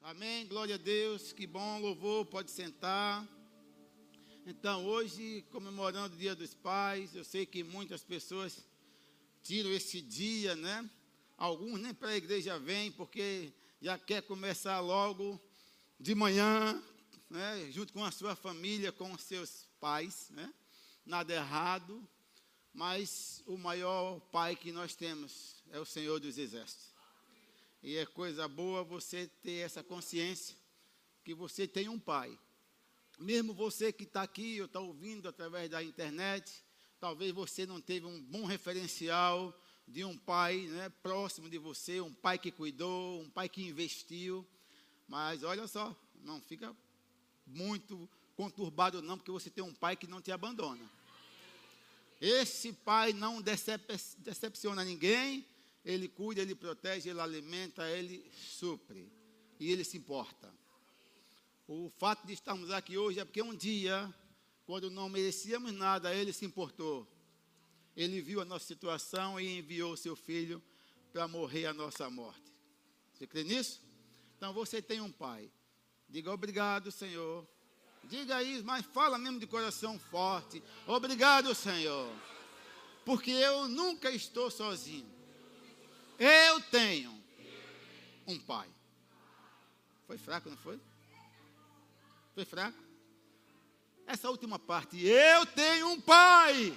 Amém, glória a Deus, que bom, louvor, pode sentar. Então, hoje, comemorando o Dia dos Pais, eu sei que muitas pessoas tiram esse dia, né? Alguns nem para a igreja vêm, porque já quer começar logo de manhã, né? Junto com a sua família, com os seus pais, né? Nada errado, mas o maior pai que nós temos é o Senhor dos Exércitos. E é coisa boa você ter essa consciência que você tem um pai. Mesmo você que está aqui ou está ouvindo através da internet, talvez você não teve um bom referencial de um pai, né, próximo de você, um pai que cuidou, um pai que investiu. Mas olha só, não fica muito conturbado não, porque você tem um pai que não te abandona. Esse pai não decepciona ninguém. Ele cuida, ele protege, ele alimenta, ele supre. E ele se importa. O fato de estarmos aqui hoje é porque um dia, quando não merecíamos nada, ele se importou. Ele viu a nossa situação e enviou o seu filho para morrer a nossa morte. Você crê nisso? Então você tem um pai. Diga obrigado, Senhor. Diga isso, mas fala mesmo de coração forte. Obrigado, Senhor. Porque eu nunca estou sozinho. Eu tenho um pai. Foi fraco, não foi? Foi fraco? Essa última parte, eu tenho um pai.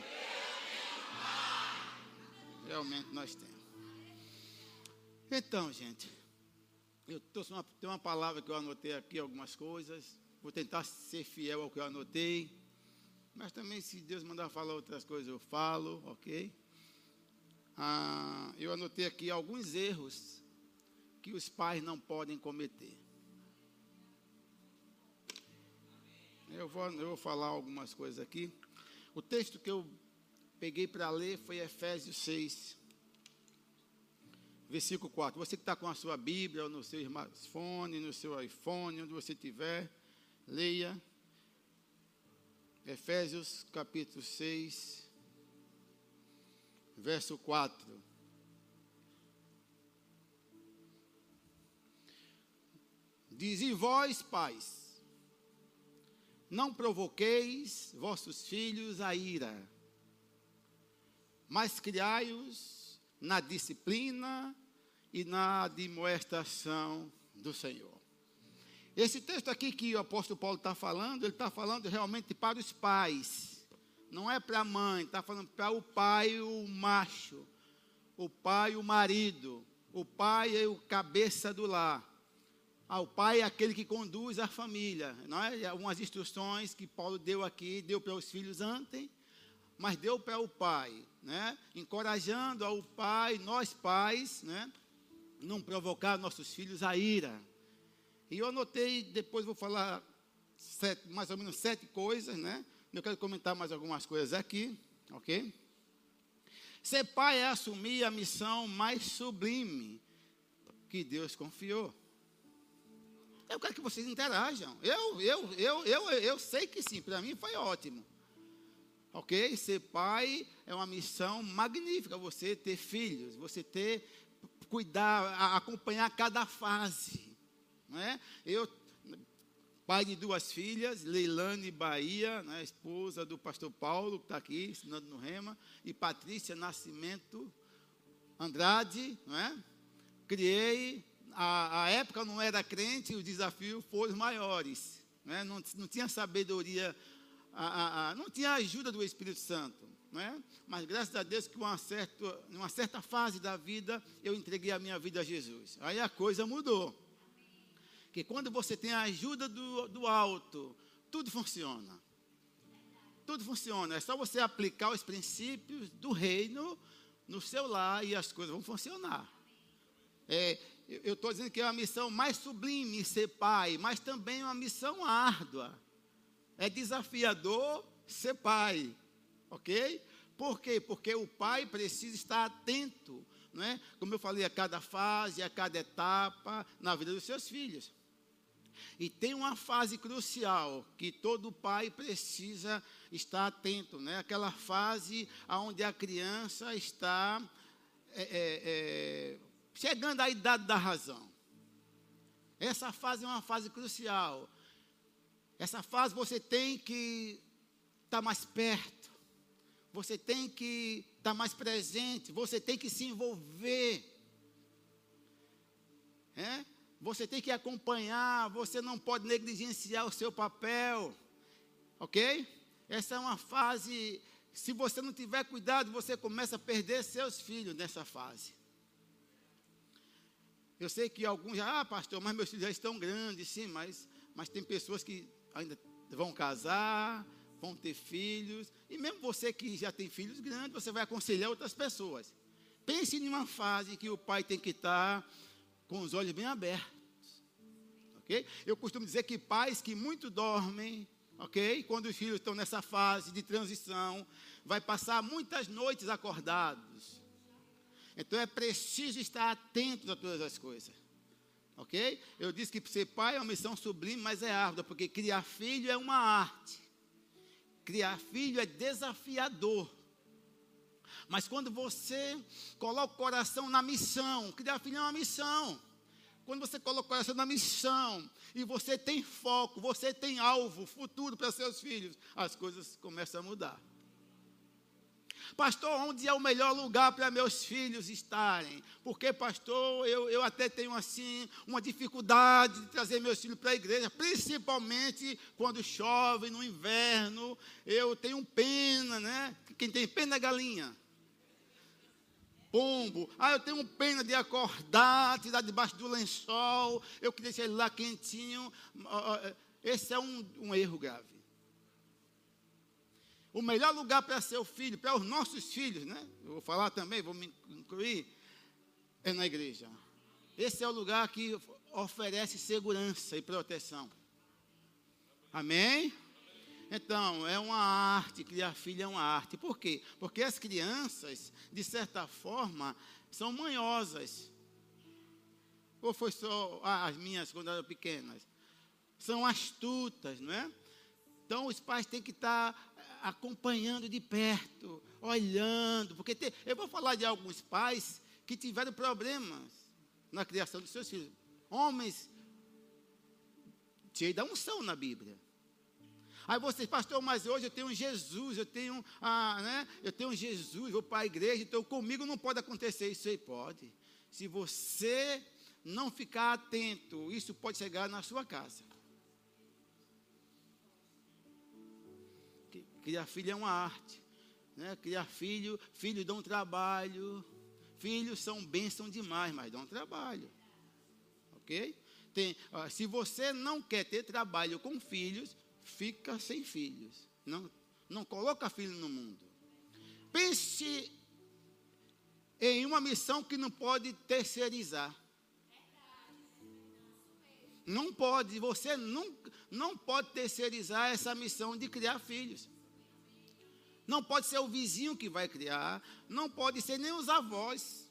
Realmente nós temos. Então, gente, tem uma palavra que eu anotei aqui, algumas coisas. Vou tentar ser fiel ao que eu anotei. Mas também, se Deus mandar falar outras coisas, eu falo, ok? Eu anotei aqui alguns erros que os pais não podem cometer. Eu vou falar algumas coisas aqui. O texto que eu peguei para ler foi Efésios 6, versículo 4. Você que está com a sua Bíblia, ou no seu smartphone, no seu iPhone, onde você estiver, leia. Efésios capítulo 6, verso 4. Diz: e vós, pais, não provoqueis vossos filhos a ira, mas criai-os na disciplina e na admoestação do Senhor. Esse texto aqui que o apóstolo Paulo está falando, ele está falando realmente para os pais. Não é para a mãe, está falando para o pai, o macho, o pai, o marido, o pai é o cabeça do lar. O pai é aquele que conduz a família. Não é? Algumas instruções que Paulo deu aqui, deu para os filhos antes, mas deu para o pai, né? Encorajando ao pai, nós pais, né? Não provocar nossos filhos a ira. E eu anotei, depois vou falar mais ou menos 7 coisas, né? Eu quero comentar mais algumas coisas aqui, ok? Ser pai é assumir a missão mais sublime que Deus confiou. Eu quero que vocês interajam. Eu sei que sim, para mim foi ótimo. Ok? Ser pai é uma missão magnífica. Você ter filhos, você cuidar, acompanhar cada fase. Não é? Pai de 2 filhas, Leilane Bahia, né, esposa do pastor Paulo, que está aqui ensinando no Rema, e Patrícia Nascimento Andrade, não é? Criei, a época não era crente, os desafios foram maiores, né? Não tinha sabedoria, não tinha ajuda do Espírito Santo, não é? Mas graças a Deus que numa certa fase da vida, eu entreguei a minha vida a Jesus. Aí a coisa mudou. Que quando você tem a ajuda do alto, tudo funciona. Tudo funciona. É só você aplicar os princípios do reino no seu lar e as coisas vão funcionar. Eu estou dizendo que é uma missão mais sublime ser pai, mas também é uma missão árdua. É desafiador ser pai. Ok? Por quê? Porque o pai precisa estar atento, não é? Como eu falei, a cada fase, a cada etapa na vida dos seus filhos. E tem uma fase crucial que todo pai precisa estar atento, né? Aquela fase onde a criança está chegando à idade da razão. Essa fase é uma fase crucial. Essa fase você tem que estar mais perto. Você tem que estar mais presente. Você tem que se envolver. Você tem que acompanhar. Você não pode negligenciar o seu papel. Ok? Essa é uma fase. Se você não tiver cuidado, você começa a perder seus filhos nessa fase. Eu sei que alguns já, pastor, mas meus filhos já estão grandes, sim, mas tem pessoas que ainda vão casar, vão ter filhos, e mesmo você que já tem filhos grandes, você vai aconselhar outras pessoas. Pense em uma fase que o pai tem que estar com os olhos bem abertos, ok? Eu costumo dizer que pais que muito dormem, ok? Quando os filhos estão nessa fase de transição, vai passar muitas noites acordados. Então é preciso estar atento a todas as coisas. Ok? Eu disse que ser pai é uma missão sublime, mas é árdua, porque criar filho é uma arte. Criar filho é desafiador. Mas quando você coloca o coração na missão, criar filho é uma missão. Quando você coloca o coração na missão, e você tem foco, você tem alvo, futuro para seus filhos, as coisas começam a mudar. Pastor, onde é o melhor lugar para meus filhos estarem? Porque, pastor, eu até tenho, assim, uma dificuldade de trazer meus filhos para a igreja, principalmente quando chove, no inverno. Eu tenho pena, né? Quem tem pena é galinha. Pombo. Eu tenho pena de acordar, tirar debaixo do lençol. Eu queria deixar ele lá quentinho. Esse é um erro grave. O melhor lugar para seu filho, para os nossos filhos, né? Eu vou falar também, vou me incluir, é na igreja. Esse é o lugar que oferece segurança e proteção. Amém? Então, é uma arte, criar filho é uma arte. Por quê? Porque as crianças, de certa forma, são manhosas. Ou foi só as minhas quando eram pequenas? São astutas, não é? Então, os pais têm que estar acompanhando de perto, olhando, porque eu vou falar de alguns pais que tiveram problemas na criação dos seus filhos. Homens cheios da unção na Bíblia. Aí você, pastor, mas hoje eu tenho Jesus, eu tenho Jesus, vou para a igreja, então comigo não pode acontecer isso aí, pode. Se você não ficar atento, isso pode chegar na sua casa. Criar filho é uma arte, né? Criar filhos dão trabalho, filhos são bênção demais, mas dão trabalho, ok? Se você não quer ter trabalho com filhos, fica sem filhos, não coloca filho no mundo. Pense em uma missão que não pode terceirizar. Não pode, você não pode terceirizar essa missão de criar filhos. Não pode ser o vizinho que vai criar, não pode ser nem os avós.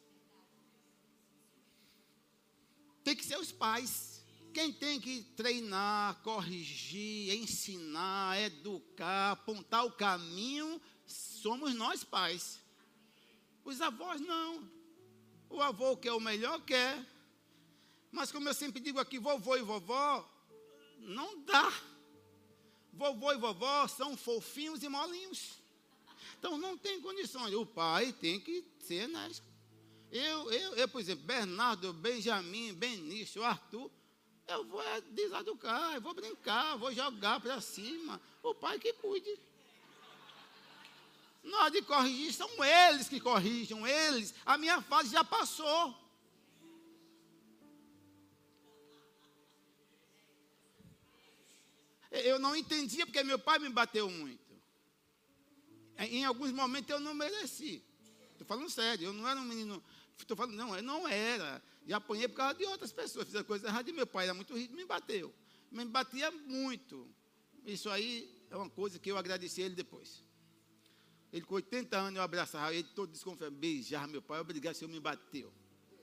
Tem que ser os pais. Quem tem que treinar, corrigir, ensinar, educar, apontar o caminho, somos nós pais. Os avós não. O avô quer o melhor, quer. Mas como eu sempre digo aqui, vovô e vovó, não dá. Vovô e vovó são fofinhos e molinhos. Então, não tem condições. O pai tem que ser honesto. Eu, por exemplo, Bernardo, Benjamin, Benício, Arthur, eu vou deseducar, eu vou brincar, vou jogar para cima. O pai que cuide. Na hora de corrigir, são eles que corrijam, eles. A minha fase já passou. Eu não entendia porque meu pai me bateu muito. Em alguns momentos eu não mereci. Estou falando sério, eu não era um menino. Estou falando, não, eu não era. Já apanhei por causa de outras pessoas. Fiz a coisa errada e meu pai era muito rico, me bateu. Me batia muito. Isso aí é uma coisa que eu agradeci a ele depois. Ele com 80 anos, eu abraçava ele todo desconfiado, beijava meu pai, obrigado, o senhor me bateu.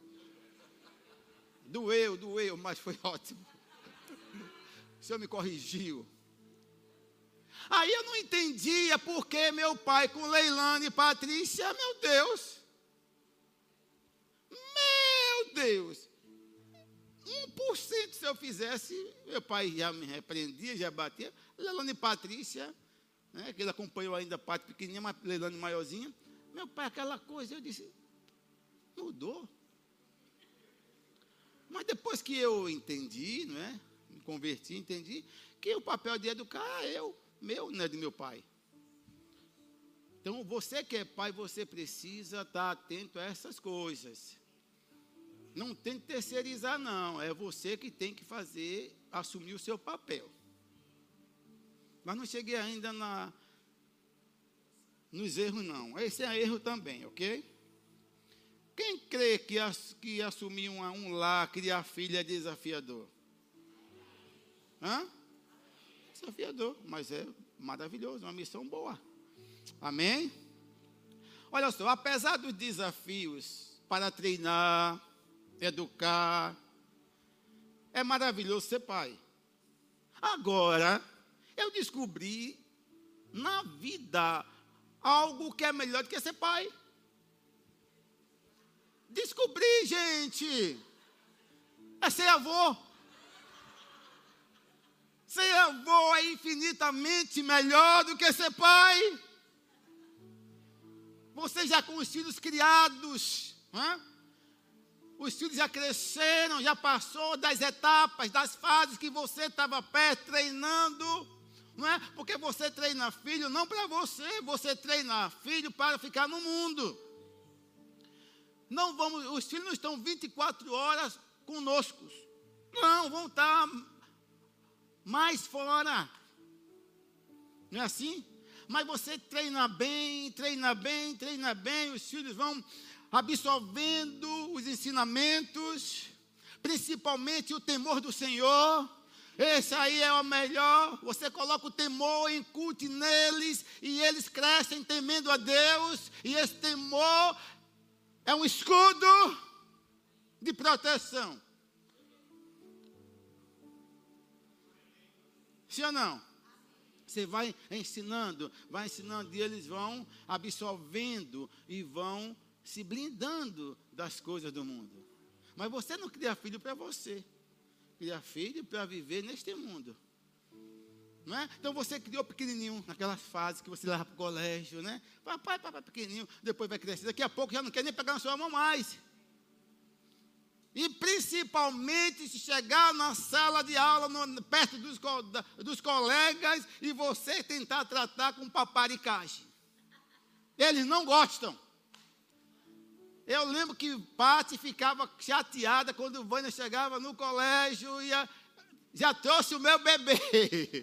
Doeu, mas foi ótimo. O senhor me corrigiu. Aí eu não entendia porque meu pai com Leilane e Patrícia, meu Deus. 1% se eu fizesse, meu pai já me repreendia, já batia. Leilane e Patrícia, né, que ele acompanhou ainda a parte pequenininha, mas Leilane maiorzinha. Meu pai, aquela coisa, eu disse, mudou. Mas depois que eu entendi, não é? Me converti, entendi que o papel de educar é meu, não é do meu pai. Então, você que é pai, você precisa estar atento a essas coisas. Não tente terceirizar, não. É você que tem que fazer, assumir o seu papel. Mas não cheguei ainda nos erros, não. Esse é erro também, ok? Quem crê que assumir um lar, criar filho é desafiador? Hã? Desafiador, mas é maravilhoso, uma missão boa. Amém? Olha só, apesar dos desafios para treinar, educar, é maravilhoso ser pai. Agora, eu descobri na vida algo que é melhor do que ser pai. Descobri, gente, é ser avô. Ser avô é infinitamente melhor do que ser pai. Você já com os filhos criados, né? Os filhos já cresceram, já passou das etapas, das fases que você estava treinando, não é? Porque você treina filho não para você, você treina filho para ficar no mundo. Os filhos não estão 24 horas conosco. Não, vão estar mais fora. Não é assim? Mas você treina bem, os filhos vão absorvendo os ensinamentos, principalmente o temor do Senhor. Esse aí é o melhor. Você coloca o temor, incute neles, e eles crescem temendo a Deus, e esse temor é um escudo de proteção. Sim ou não? Você vai ensinando, e eles vão absorvendo e vão se blindando das coisas do mundo. Mas você não cria filho para você. Cria filho para viver neste mundo. Não é? Então você criou pequenininho, naquelas fases que você leva para o colégio, né? Papai, pequenininho, depois vai crescer. Daqui a pouco já não quer nem pegar na sua mão mais. E principalmente se chegar na sala de aula, perto dos colegas, e você tentar tratar com paparicagem. Eles não gostam. Eu lembro que Pati ficava chateada quando o Vânia chegava no colégio e já trouxe o meu bebê.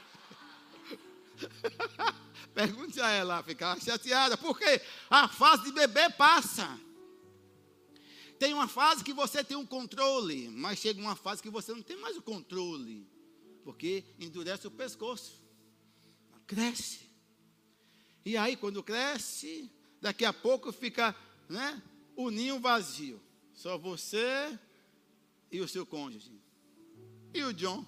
Pergunte a ela, ficava chateada, porque a fase de bebê passa. Tem uma fase que você tem um controle, mas chega uma fase que você não tem mais o controle, porque endurece o pescoço, cresce. E aí, quando cresce, daqui a pouco fica, né, o ninho vazio. Só você e o seu cônjuge. E o John,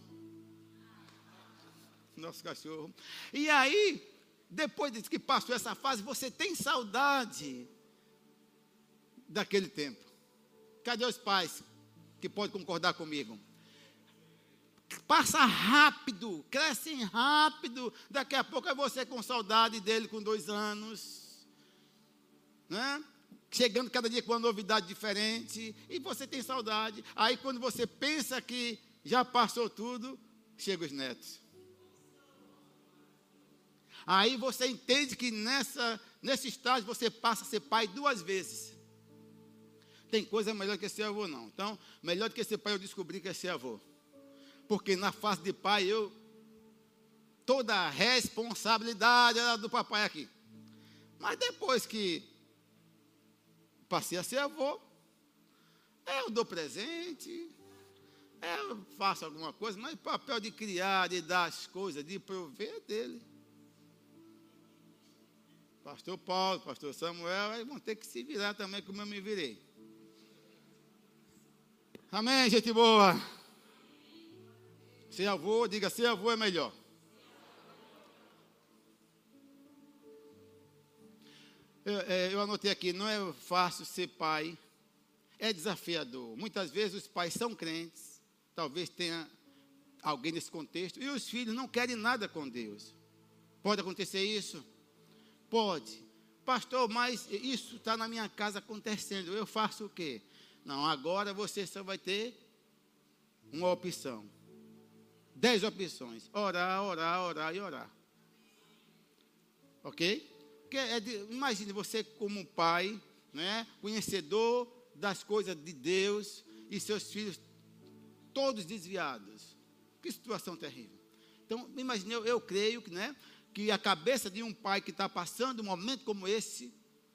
nosso cachorro. E aí, depois que passou essa fase, você tem saudade daquele tempo. Cadê os pais que podem concordar comigo? Passa rápido, crescem rápido. Daqui a pouco é você com saudade dele com 2 anos. Né? Chegando cada dia com uma novidade diferente. E você tem saudade. Aí quando você pensa que já passou tudo, chegam os netos. Aí você entende que nesse estágio você passa a ser pai 2 vezes. Tem coisa melhor que ser avô, não. Então, melhor do que ser pai, eu descobri que é ser avô. Porque na fase de pai, toda a responsabilidade era do papai aqui. Mas depois que passei a ser avô, eu dou presente, eu faço alguma coisa, mas o papel de criar, de dar as coisas, de prover é dele. Pastor Paulo, pastor Samuel, aí vão ter que se virar também, como eu me virei. Amém, gente boa? Ser avô, diga, ser avô é melhor. Eu anotei aqui, não é fácil ser pai, É desafiador. Muitas vezes os pais são crentes, talvez tenha alguém nesse contexto, e os filhos não querem nada com Deus. Pode acontecer isso? Pode. Pastor, mas isso está na minha casa acontecendo, eu faço o quê? Não, agora você só vai ter uma opção. 10 opções. Orar, orar, orar e orar. Ok? Imagine você como pai, né, conhecedor das coisas de Deus e seus filhos todos desviados. Que situação terrível. Então, imagine, eu creio que, né, que a cabeça de um pai que está passando um momento como esse,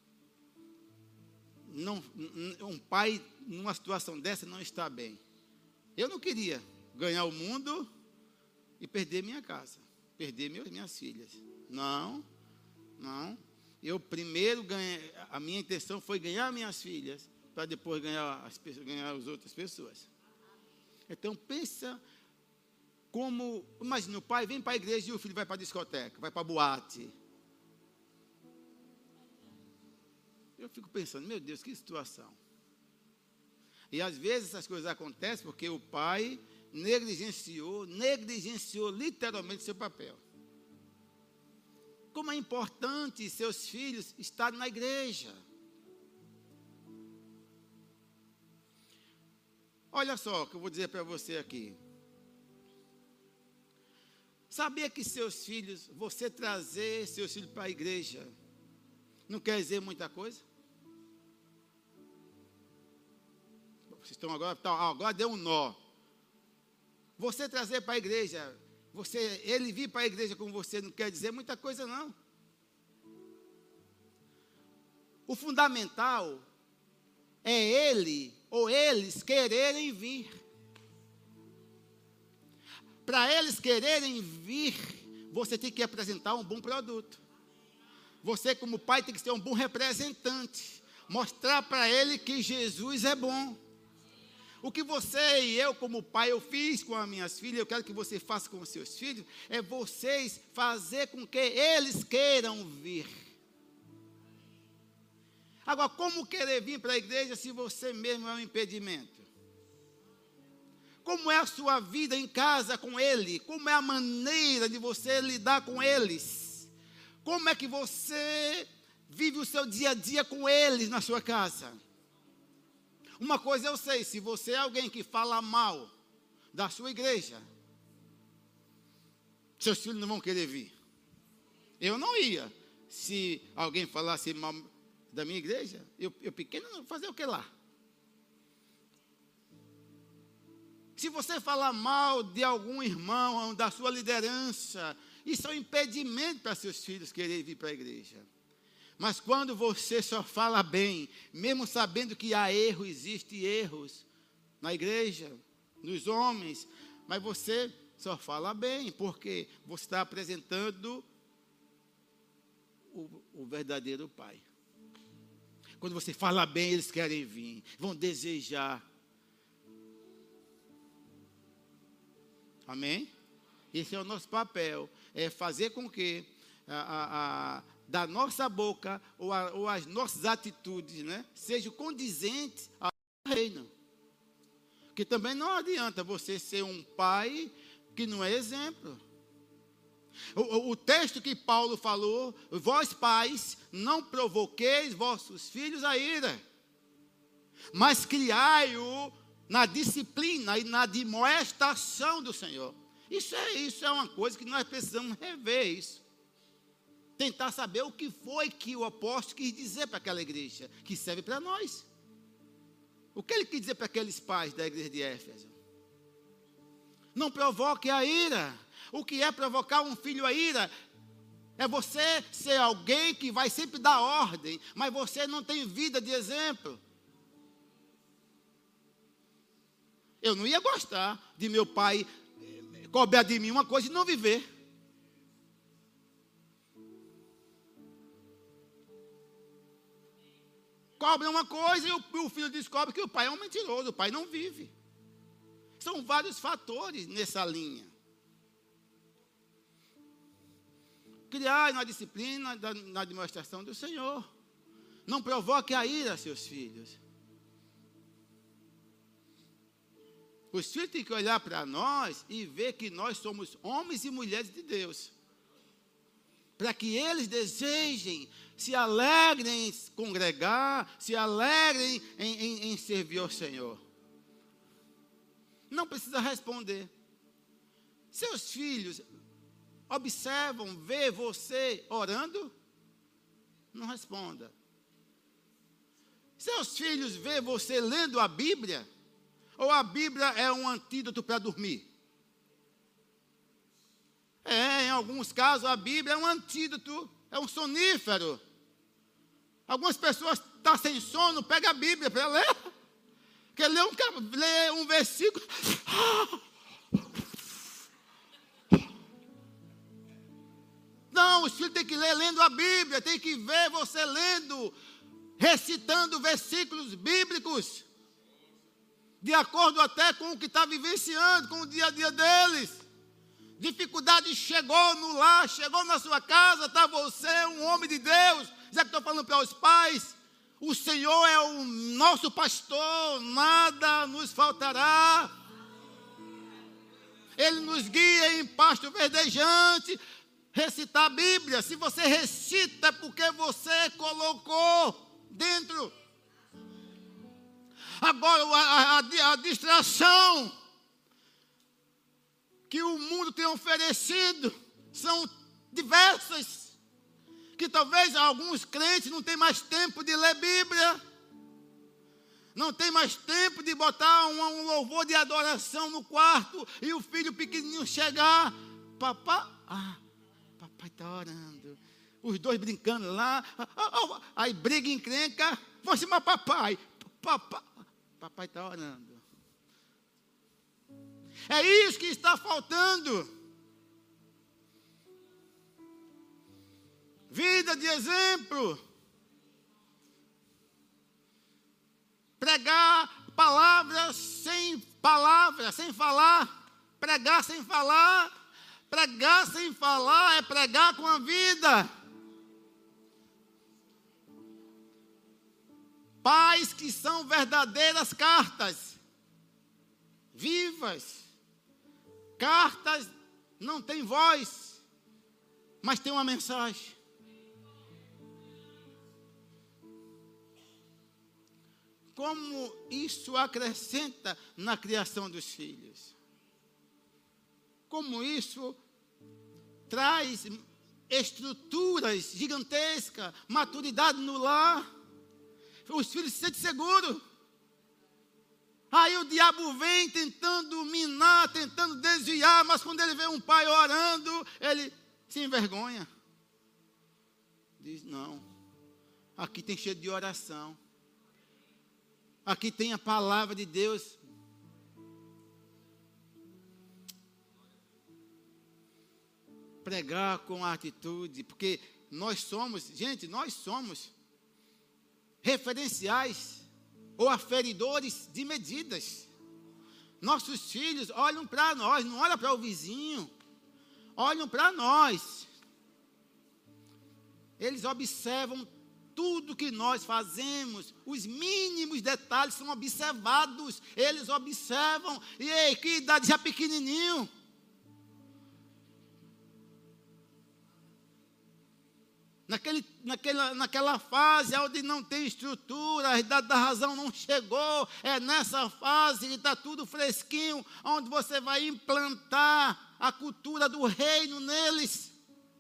um pai numa situação dessa não está bem. Eu não queria ganhar o mundo e perder minha casa, perder minhas filhas. Não. Eu primeiro ganhei, a minha intenção foi ganhar minhas filhas, para depois ganhar as outras pessoas. Então pensa como, imagina, o pai vem para a igreja e o filho vai para a discoteca, vai para a boate. Eu fico pensando, meu Deus, que situação. E às vezes essas coisas acontecem porque o pai negligenciou literalmente seu papel. Como é importante seus filhos estarem na igreja. Olha só o que eu vou dizer para você aqui. Sabia que você trazer seus filhos para a igreja, não quer dizer muita coisa? Vocês estão agora deu um nó. Você trazer para a igreja, ele vir para a igreja com você não quer dizer muita coisa, não. O fundamental é ele ou eles quererem vir. Para eles quererem vir, você tem que apresentar um bom produto. Você, como pai, tem que ser um bom representante. Mostrar para ele que Jesus é bom. O que você e eu, como pai, eu fiz com as minhas filhas, eu quero que você faça com os seus filhos, é vocês fazer com que eles queiram vir. Agora, como querer vir para a igreja se você mesmo é um impedimento? Como é a sua vida em casa com ele? Como é a maneira de você lidar com eles? Como é que você vive o seu dia a dia com eles na sua casa? Uma coisa eu sei, se você é alguém que fala mal da sua igreja, seus filhos não vão querer vir. Eu não ia. Se alguém falasse mal da minha igreja, eu pequeno, fazer o que lá? Se você falar mal de algum irmão, da sua liderança, isso é um impedimento para seus filhos quererem vir para a igreja. Mas quando você só fala bem, mesmo sabendo que há erros, existem erros na igreja, nos homens, mas você só fala bem, porque você está apresentando o verdadeiro pai. Quando você fala bem, eles querem vir, vão desejar. Amém? Esse é o nosso papel, é fazer com que da nossa boca ou as nossas atitudes, né, sejam condizentes ao reino. Porque também não adianta você ser um pai que não é exemplo. O texto que Paulo falou, vós pais, não provoqueis vossos filhos a ira, mas criai-o na disciplina e na admoestação do Senhor. Isso é uma coisa que nós precisamos rever isso. Tentar saber o que foi que o apóstolo quis dizer para aquela igreja, que serve para nós. O que ele quis dizer para aqueles pais da igreja de Éfeso? Não provoque a ira. O que é provocar um filho a ira? É você ser alguém que vai sempre dar ordem, mas você não tem vida de exemplo. Eu não ia gostar de meu pai cobrar de mim uma coisa e não viver. Cobra uma coisa e o filho descobre que o pai é um mentiroso, o pai não vive. São vários fatores nessa linha. Criar na disciplina, na demonstração do Senhor. Não provoque a ira, seus filhos. Os filhos têm que olhar para nós e ver que nós somos homens e mulheres de Deus. Para que eles desejem, se alegrem em congregar, se alegrem em servir ao Senhor. Não precisa responder. Seus filhos observam, vê você orando? Não responda. Seus filhos vê você lendo a Bíblia? Ou a Bíblia é um antídoto para dormir? Em alguns casos a Bíblia é um antídoto, é um sonífero. Algumas pessoas estão sem sono, pega a Bíblia para ler. Quer ler um versículo. Não, os filhos têm que ler lendo a Bíblia, tem que ver você lendo, recitando versículos bíblicos, de acordo até com o que está vivenciando, com o dia a dia deles. Dificuldade chegou no lar, chegou na sua casa, está você, um homem de Deus. Já que estou falando para os pais, o Senhor é o nosso pastor, nada nos faltará. Ele nos guia em pasto verdejante. Recitar a Bíblia, se você recita é porque você colocou dentro. Agora, a distração que o mundo tem oferecido são diversas, que talvez alguns crentes não tenham mais tempo de ler Bíblia, não tem mais tempo de botar um louvor de adoração no quarto e o filho pequenininho chegar, papai está orando, os dois brincando lá, aí briga e encrenca, vou chamar papai está orando. É isso que está faltando. Vida de exemplo. Pregar palavras, sem falar. Pregar sem falar. Pregar sem falar é pregar com a vida. Pais que são verdadeiras cartas. Vivas. Cartas não têm voz, mas tem uma mensagem. Como isso acrescenta na criação dos filhos? Como isso traz estruturas gigantescas, maturidade no lar. Os filhos se sentem seguros. Aí o diabo vem tentando minar, tentando desviar, mas quando ele vê um pai orando, ele se envergonha. Diz, não, aqui tem cheio de oração. Aqui tem a palavra de Deus. Pregar com atitude, porque nós somos referenciais ou aferidores de medidas. Nossos filhos olham para nós, não olham para o vizinho, olham para nós. Eles observam tudo que nós fazemos, os mínimos detalhes são observados, eles observam, e que idade já pequenininho. Naquela fase onde não tem estrutura, a idade da razão não chegou, é nessa fase que está tudo fresquinho, onde você vai implantar a cultura do reino neles.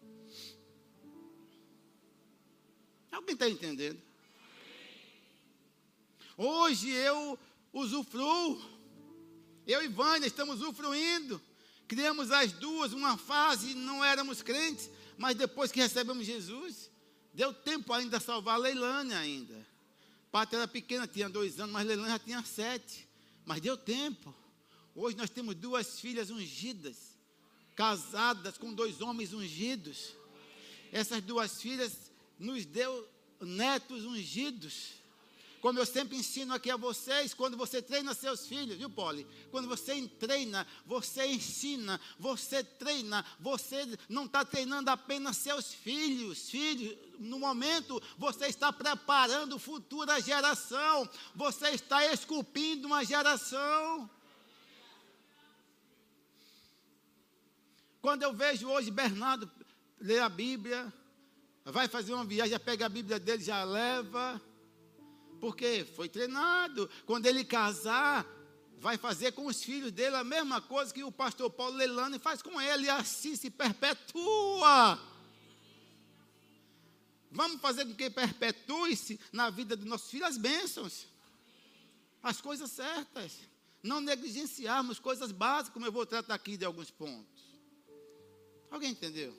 Alguém está entendendo? Hoje eu usufruo, eu e Vânia estamos usufruindo, criamos as duas, uma fase não éramos crentes, mas depois que recebemos Jesus, deu tempo ainda a salvar a Leilânia ainda. Pátria era pequena, tinha 2 anos, mas Leilânia já tinha 7. Mas deu tempo. Hoje nós temos 2 filhas ungidas, casadas com 2 homens ungidos. Essas 2 filhas nos deu netos ungidos. Como eu sempre ensino aqui a vocês, quando você treina seus filhos, viu, Poli? Quando você treina, você ensina, você treina, você não está treinando apenas seus filhos. Filhos, no momento, você está preparando futura geração, você está esculpindo uma geração. Quando eu vejo hoje Bernardo ler a Bíblia, vai fazer uma viagem, já pega a Bíblia dele, já leva. Porque foi treinado. Quando ele casar, vai fazer com os filhos dele a mesma coisa que o pastor Paulo Leilani faz com ele. E assim se perpetua. Vamos fazer com que perpetue-se na vida dos nossos filhos as bênçãos. As coisas certas. Não negligenciarmos coisas básicas, como eu vou tratar aqui de alguns pontos. Alguém entendeu?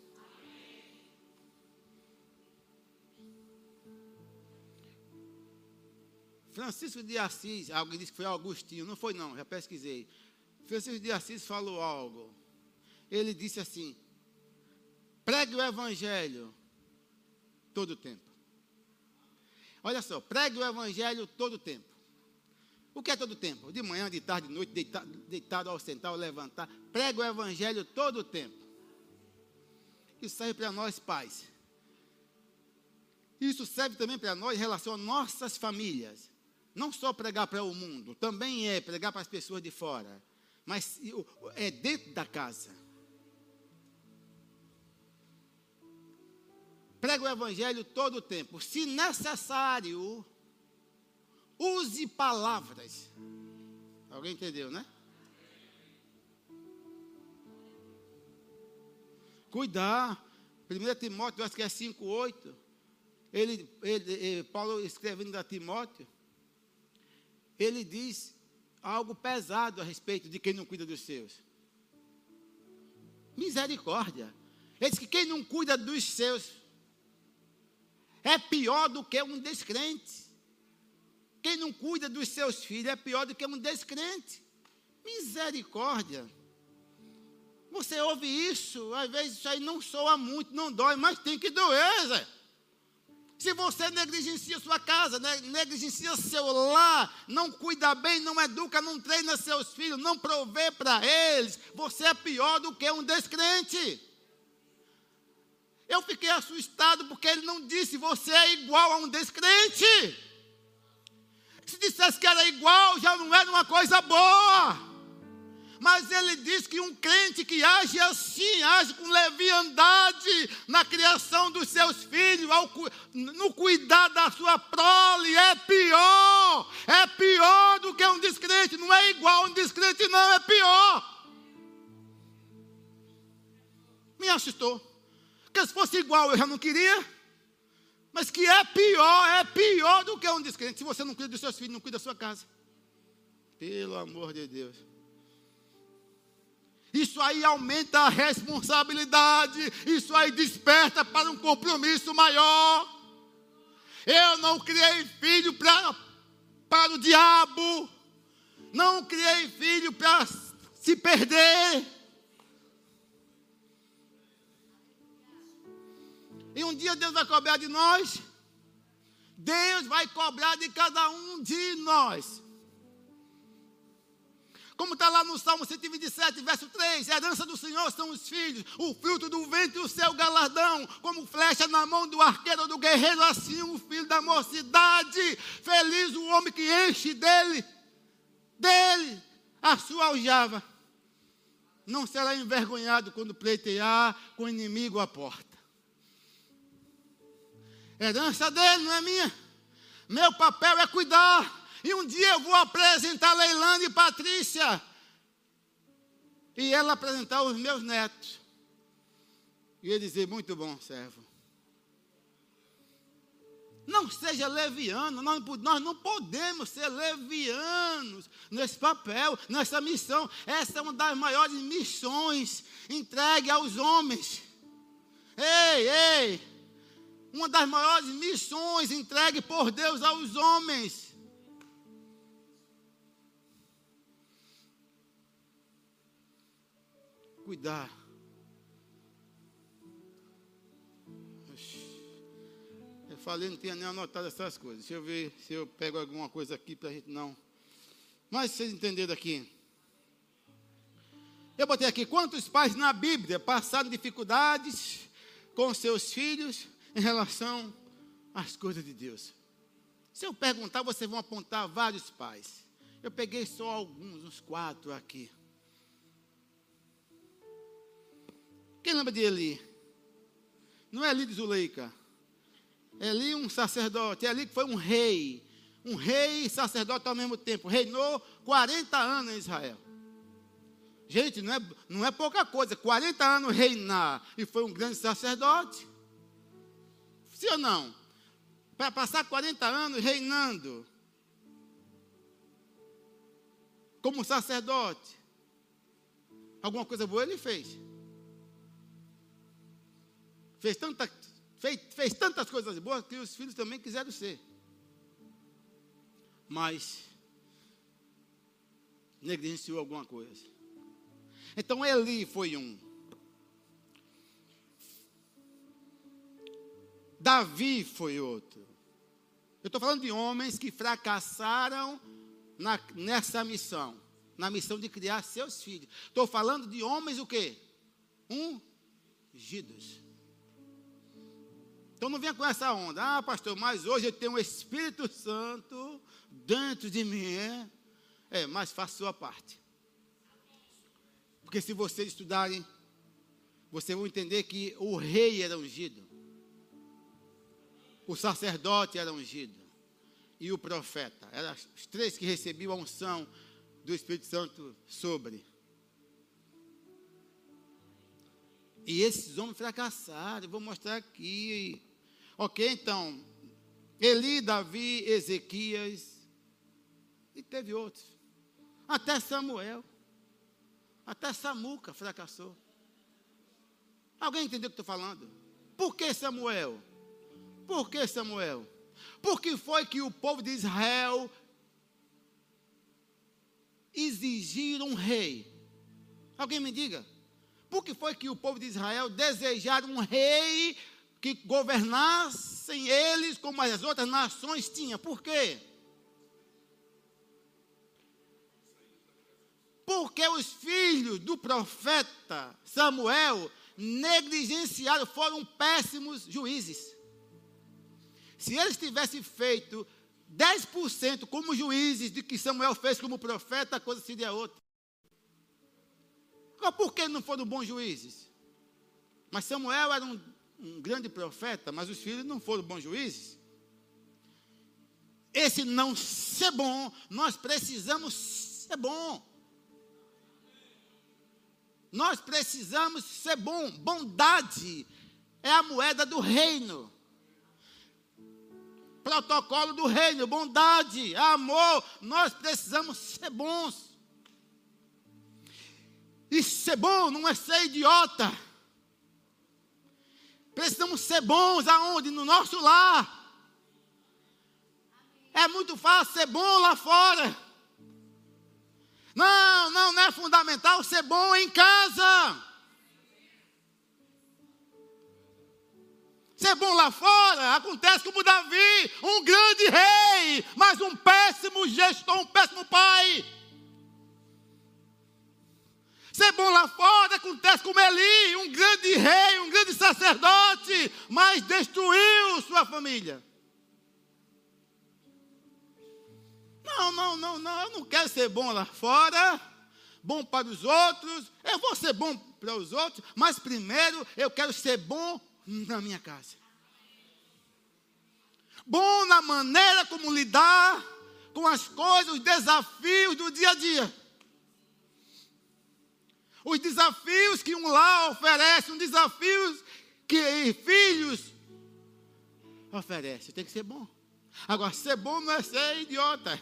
Francisco de Assis, alguém disse que foi Agostinho, não foi não, já pesquisei. Francisco de Assis falou algo. Ele disse assim: pregue o evangelho todo o tempo. Olha só, pregue o evangelho todo o tempo. O que é todo o tempo? De manhã, de tarde, de noite, deitado ao sentar, ao levantar. Pregue o evangelho todo o tempo. Isso serve para nós pais. Isso serve também para nós em relação às nossas famílias. Não só pregar para o mundo, também é pregar para as pessoas de fora. Mas é dentro da casa. Prega o evangelho todo o tempo. Se necessário, use palavras. Alguém entendeu, né? Cuidar. 1 Timóteo, acho que é 5:8. Paulo escrevendo a Timóteo, ele diz algo pesado a respeito de quem não cuida dos seus. Misericórdia. Ele diz que quem não cuida dos seus é pior do que um descrente. Quem não cuida dos seus filhos é pior do que um descrente. Misericórdia. Você ouve isso, às vezes isso aí não soa muito, não dói, mas tem que doer, Zé. Se você negligencia sua casa, negligencia seu lar, não cuida bem, não educa, não treina seus filhos, não provê para eles, você é pior do que um descrente. Eu fiquei assustado porque ele não disse, você é igual a um descrente. Se dissesse que era igual, já não era uma coisa boa. Mas ele diz que um crente que age assim, age com leviandade na criação dos seus filhos, no cuidar da sua prole, é pior do que um descrente. Não é igual a um descrente, não, é pior. Me assustou. Porque se fosse igual eu já não queria. Mas que é pior do que um descrente. Se você não cuida dos seus filhos, não cuida da sua casa. Pelo amor de Deus. Isso aí aumenta a responsabilidade. Isso aí desperta para um compromisso maior. Eu não criei filho para o diabo. Não criei filho para se perder. E um dia Deus vai cobrar de nós. Deus vai cobrar de cada um de nós. Como está lá no Salmo 127, verso 3. A herança do Senhor são os filhos, o fruto do ventre e o seu galardão. Como flecha na mão do arqueiro ou do guerreiro, assim o filho da mocidade. Feliz o homem que enche dele a sua aljava. Não será envergonhado quando pleitear com o inimigo à porta. Herança dele, não é minha. Meu papel é cuidar. E um dia eu vou apresentar Leilane e Patrícia. E ela apresentar os meus netos. E ele dizer, muito bom, servo. Não seja leviano. Nós não podemos ser levianos nesse papel, nessa missão. Essa é uma das maiores missões entregue aos homens. Ei! Uma das maiores missões entregue por Deus aos homens. Cuidar. Eu falei, não tinha nem anotado essas coisas. Deixa eu ver se eu pego alguma coisa aqui para a gente não. Mas vocês entenderam aqui. Eu botei aqui, quantos pais na Bíblia passaram dificuldades com seus filhos em relação às coisas de Deus? Se eu perguntar, vocês vão apontar vários pais. Eu peguei só alguns, uns 4 aqui. Quem lembra de Eli? Não é Eli de Zuleika. Eli, um sacerdote. Eli que foi um rei e sacerdote ao mesmo tempo. Reinou 40 anos em Israel. Gente, não é pouca coisa. 40 anos reinar e foi um grande sacerdote. Sim ou não? Para passar 40 anos reinando como sacerdote, alguma coisa boa ele fez. Fez tantas coisas boas que os filhos também quiseram ser. Mas negligenciou alguma coisa. Então Eli foi um. Davi foi outro. Eu estou falando de homens que fracassaram nessa missão. Na missão de criar seus filhos. Estou falando de homens o quê? Ungidos. Então não venha com essa onda. Ah, pastor, mas hoje eu tenho o Espírito Santo dentro de mim. Mas faça a sua parte. Porque se vocês estudarem, vocês vão entender que o rei era ungido. O sacerdote era ungido. E o profeta. Eram os três que recebiam a unção do Espírito Santo sobre. E esses homens fracassaram. Eu vou mostrar aqui. Ok, então. Eli, Davi, Ezequias. E teve outros. Até Samuel. Até Samuca fracassou. Alguém entendeu o que estou falando? Por que Samuel? Por que Samuel? Por que foi que o povo de Israel exigiram um rei? Alguém me diga. Por que foi que o povo de Israel desejaram um rei que governassem eles como as outras nações tinham? Por quê? Porque os filhos do profeta Samuel negligenciaram, foram péssimos juízes. Se eles tivessem feito 10% como juízes de que Samuel fez como profeta, a coisa seria outra. Agora, por que não foram bons juízes? Mas Samuel era um grande profeta, mas os filhos não foram bons juízes. Esse não ser bom, nós precisamos ser bom. Nós precisamos ser bom. Bondade é a moeda do reino. Protocolo do reino, bondade, amor. Nós precisamos ser bons. E ser bom não é ser idiota. Precisamos ser bons aonde? No nosso lar. É muito fácil ser bom lá fora. Não é fundamental ser bom em casa. Ser bom lá fora acontece como Davi, um grande rei, mas um péssimo gestor, um péssimo pai. Ser bom lá fora acontece como Eli, um grande rei, um grande sacerdote, mas destruiu sua família. Não, eu não quero ser bom lá fora, bom para os outros, eu vou ser bom para os outros, mas primeiro eu quero ser bom na minha casa. Bom na maneira como lidar com as coisas, os desafios do dia a dia. Os desafios que um lar oferece, os desafios que filhos oferecem. Tem que ser bom. Agora, ser bom não é ser idiota.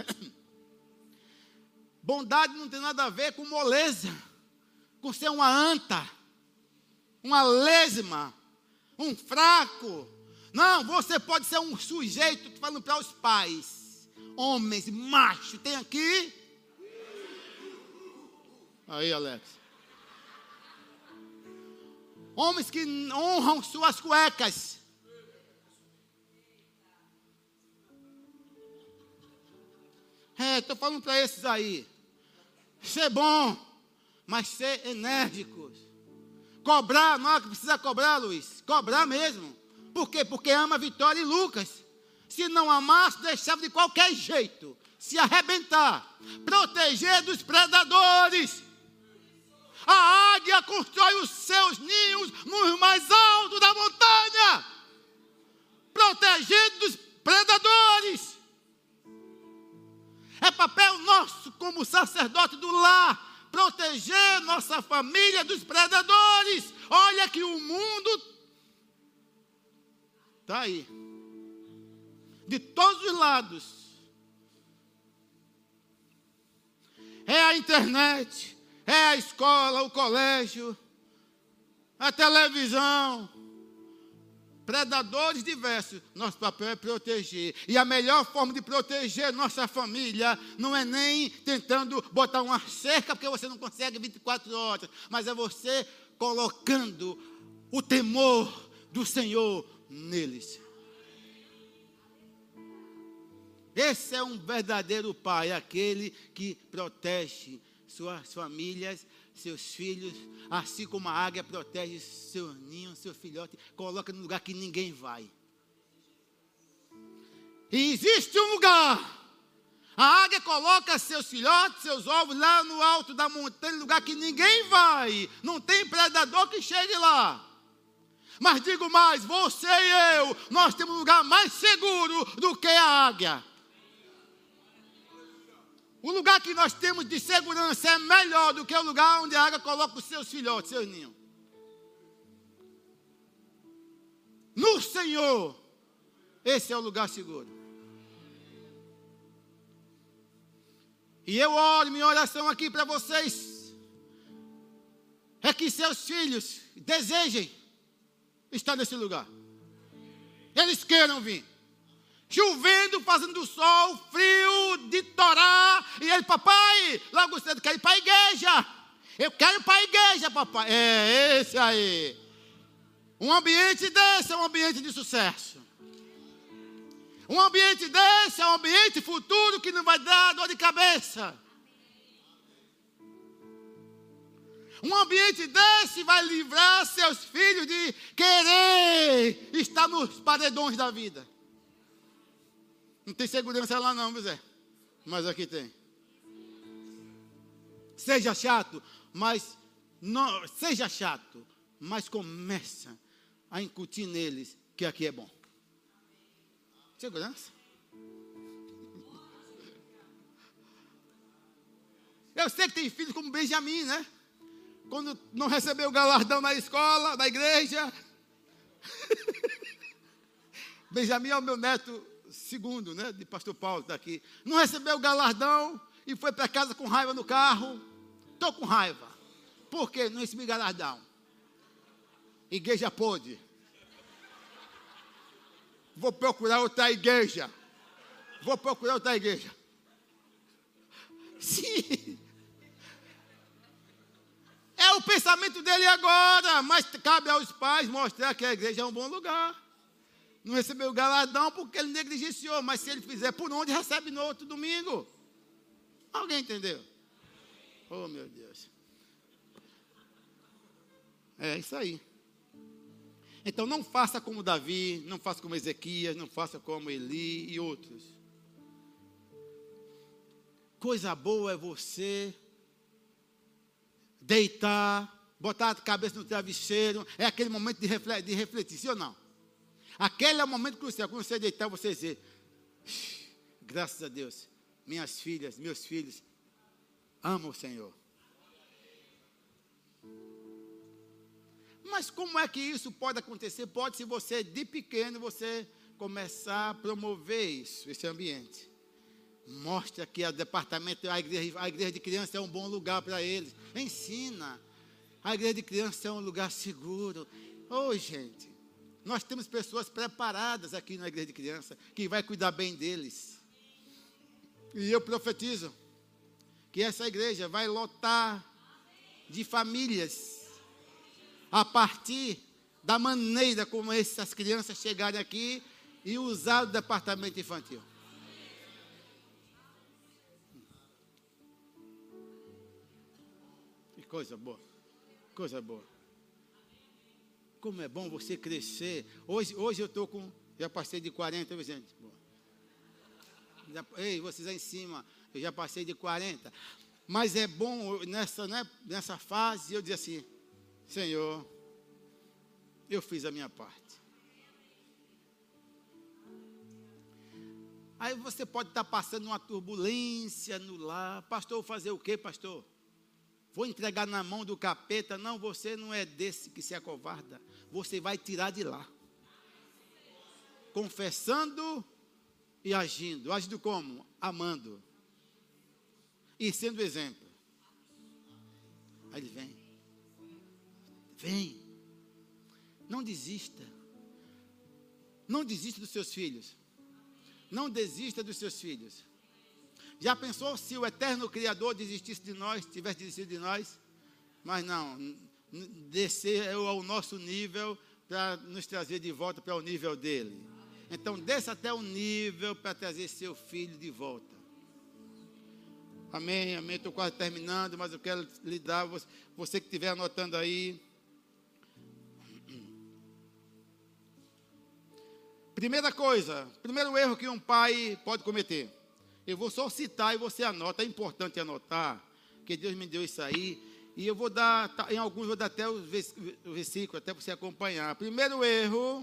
Bondade não tem nada a ver com moleza, com ser uma anta, uma lesma, um fraco. Não, você pode ser um sujeito, falando para os pais, homens, macho, tem aqui? Aí, Alex. Homens que honram suas cuecas. Estou falando para esses aí. Ser bom, mas ser enérgicos. Cobrar, não é que precisa cobrar, Luiz. Cobrar mesmo. Por quê? Porque ama Vitória e Lucas. Se não amasse, deixava de qualquer jeito. Se arrebentar. Proteger dos predadores. A águia constrói os seus ninhos nos mais altos da montanha, protegendo dos predadores. É papel nosso como sacerdote do lar, proteger nossa família dos predadores. Olha que o mundo está aí, de todos os lados. É a internet, é a escola, o colégio, a televisão, predadores diversos. Nosso papel é proteger. E a melhor forma de proteger nossa família não é nem tentando botar uma cerca, porque você não consegue 24 horas, mas é você colocando o temor do Senhor neles. Esse é um verdadeiro pai, aquele que protege suas famílias, seus filhos, assim como a águia protege seu ninho, seu filhote, coloca no lugar que ninguém vai. E existe um lugar, a águia coloca seus filhotes, seus ovos lá no alto da montanha, no lugar que ninguém vai, não tem predador que chegue lá. Mas digo mais, você e eu, nós temos um lugar mais seguro do que a águia. O lugar que nós temos de segurança é melhor do que o lugar onde a águia coloca os seus filhotes, seus ninhos. No Senhor, esse é o lugar seguro. E eu oro, minha oração aqui para vocês, é que seus filhos desejem estar nesse lugar. Eles queiram vir. Chovendo, fazendo sol, frio, de torar. E ele, papai, logo cedo, quero ir para a igreja. Eu quero ir para a igreja, papai. É esse aí. Um ambiente desse é um ambiente de sucesso. Um ambiente desse é um ambiente futuro que não vai dar dor de cabeça. Um ambiente desse vai livrar seus filhos de querer estar nos paredões da vida. Não tem segurança lá não, Zé. Mas aqui tem. Seja chato, mas não, seja chato, mas começa a incutir neles que aqui é bom. Segurança? Eu sei que tem filhos como Benjamin, né? Quando não recebeu o galardão na escola, na igreja. Benjamin é o meu neto segundo, né, de pastor Paulo, está aqui. Não recebeu o galardão e foi para casa com raiva no carro. Estou com raiva. Por quê? Não recebi galardão. Igreja pôde. Vou procurar outra igreja. Vou procurar outra igreja. Sim. É o pensamento dele agora, mas cabe aos pais mostrar que a igreja é um bom lugar. Não recebeu o galardão porque ele negligenciou, mas se ele fizer por onde, recebe no outro domingo. Alguém entendeu? Oh, meu Deus. É isso aí. Então não faça como Davi, não faça como Ezequias, não faça como Eli e outros. Coisa boa é você deitar, botar a cabeça no travesseiro, é aquele momento de refletir, sim ou não? Aquele é o momento crucial, quando você deitar, você dizer, graças a Deus, minhas filhas, meus filhos, amam o Senhor. Mas como é que isso pode acontecer? Pode, se você, de pequeno, você começar a promover isso, esse ambiente. Mostra que o departamento, a igreja de criança é um bom lugar para eles. Ensina. A igreja de criança é um lugar seguro. Ô, gente, nós temos pessoas preparadas aqui na igreja de criança, que vai cuidar bem deles. E eu profetizo que essa igreja vai lotar de famílias, a partir da maneira como essas crianças chegarem aqui e usar o departamento infantil. Que coisa boa, coisa boa. Como é bom você crescer. Hoje eu estou com, já passei de 40, viu, gente? Ei, vocês aí em cima, eu já passei de 40. Mas é bom nessa fase eu dizer assim: Senhor, eu fiz a minha parte. Aí você pode estar passando uma turbulência no lar. Pastor, vou fazer o quê, pastor? Vou entregar na mão do capeta? Não, você não é desse que se acovarda. Você vai tirar de lá. Confessando e agindo. Agindo como? Amando. E sendo exemplo. Aí ele vem. Vem. Não desista. Não desista dos seus filhos. Não desista dos seus filhos. Já pensou se o eterno Criador desistisse de nós, tivesse desistido de nós? Mas não, descer ao nosso nível para nos trazer de volta para o nível dele. Então, desça até o nível para trazer seu filho de volta. Amém, amém. Estou quase terminando, mas eu quero lhe dar, você que estiver anotando aí. Primeira coisa, primeiro erro que um pai pode cometer. Eu vou só citar e você anota. É importante anotar, que Deus me deu isso aí. E eu vou dar, em alguns vou dar até o versículo, até para você acompanhar. Primeiro erro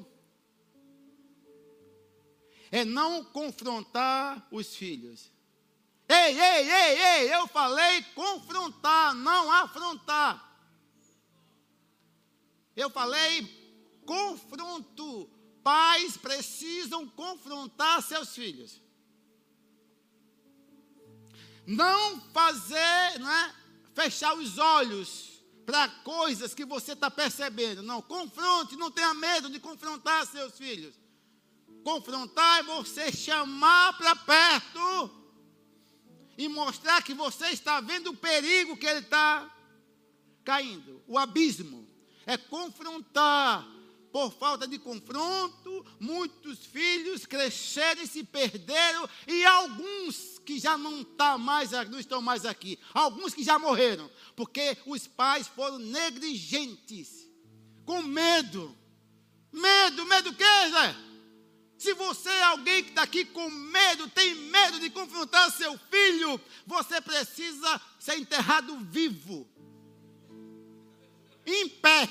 é não confrontar os filhos. Ei, eu falei confrontar, não afrontar. Eu falei confronto. Pais precisam confrontar seus filhos. Não fazer, fechar os olhos para coisas que você está percebendo. Não, confronte, não tenha medo de confrontar seus filhos. Confrontar é você chamar para perto e mostrar que você está vendo o perigo que ele está caindo, o abismo. É confrontar. Por falta de confronto, muitos filhos cresceram e se perderam, e alguns que já não estão mais aqui, alguns que já morreram, porque os pais foram negligentes, com medo. Medo o quê, Zé? Se você é alguém que está aqui com medo, tem medo de confrontar seu filho, você precisa ser enterrado vivo, em pé,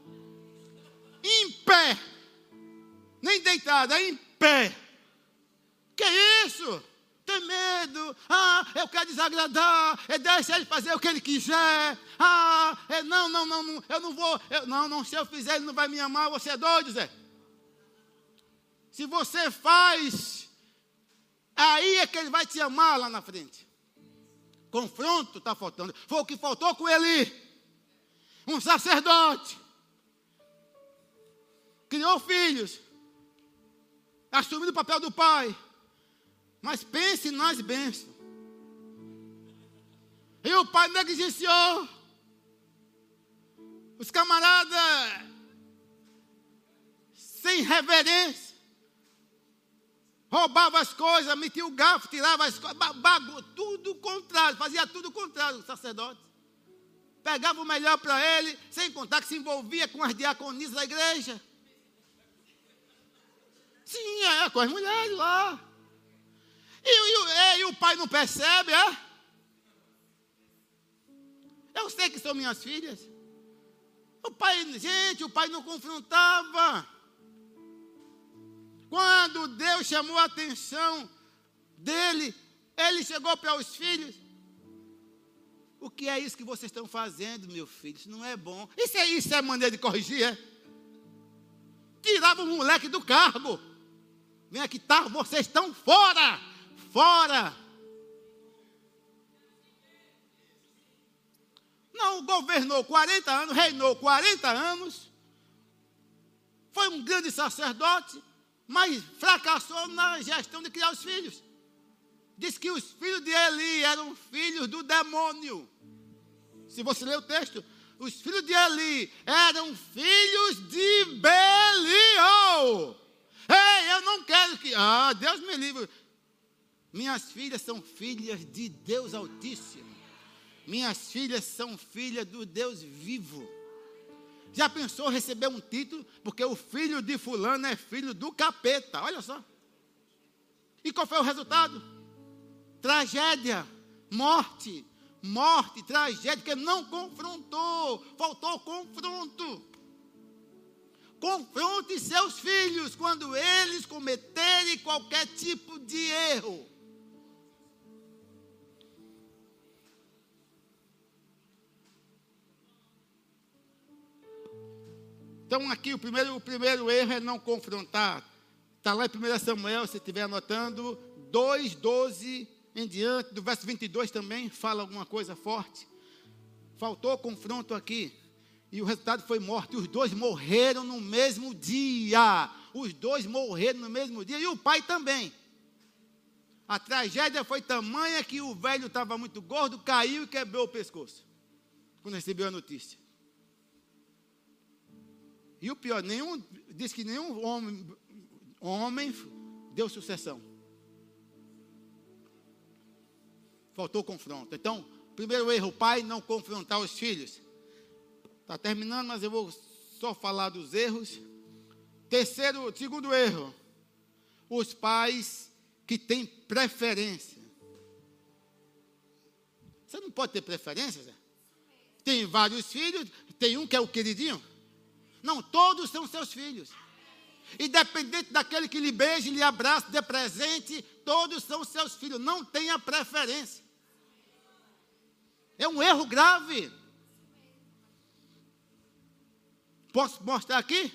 nem deitado, é em pé. Que isso? Tem medo? Eu quero desagradar, deixa ele fazer o que ele quiser. Não, eu não vou, se eu fizer ele não vai me amar. Você é doido, Zé? Se você faz, aí é que ele vai te amar lá na frente. Confronto está faltando. Foi o que faltou com ele. Um sacerdote. Criou filhos. Assumiu o papel do pai. Mas pense nas bênçãos. E o pai negligenciou. Os camaradas, sem reverência, roubavam as coisas, metiam o garfo, tirava as coisas, tudo o contrário, fazia tudo o contrário do sacerdote. Pegava o melhor para ele, sem contar que se envolvia com as diaconisas da igreja. Sim, com as mulheres lá. E o pai não percebe, Eu sei que são minhas filhas. O pai não confrontava. Quando Deus chamou a atenção dele, ele chegou para os filhos. O que é isso que vocês estão fazendo, meu filho? Isso não é bom. Isso é maneira de corrigir, é? Tirava o moleque do cargo. Vem aqui, vocês estão fora. Fora. Não, governou 40 anos, reinou 40 anos. Foi um grande sacerdote, mas fracassou na gestão de criar os filhos. Diz que os filhos de Eli eram filhos do demônio. Se você ler o texto, os filhos de Eli eram filhos de Belial. Ei, eu não quero que... Deus me livre. Minhas filhas são filhas de Deus Altíssimo. Minhas filhas são filhas do Deus vivo. Já pensou receber um título? Porque o filho de fulano é filho do capeta. Olha só. E qual foi o resultado? Tragédia, morte, morte, tragédia, que não confrontou. Faltou confronto. Confronte seus filhos quando eles cometerem qualquer tipo de erro. Então aqui o primeiro erro é não confrontar. Está lá em 1 Samuel, se estiver anotando, 2:12 em diante, do verso 22 também, fala alguma coisa forte. Faltou confronto aqui. E o resultado foi morte. Os dois morreram no mesmo dia. Os dois morreram no mesmo dia. E o pai também. A tragédia foi tamanha que o velho estava muito gordo, caiu e quebrou o pescoço. Quando recebeu a notícia. E o pior, diz que nenhum homem deu sucessão. Faltou confronto. Então, primeiro erro, o pai não confrontar os filhos. Está terminando, mas eu vou só falar dos erros. Segundo erro, os pais que têm preferência. Você não pode ter preferência, Zé? Tem vários filhos, tem um que é o queridinho. Não, todos são seus filhos. Independente daquele que lhe beije, lhe abraça, dê presente, todos são seus filhos. Não tenha preferência. É um erro grave. Posso mostrar aqui?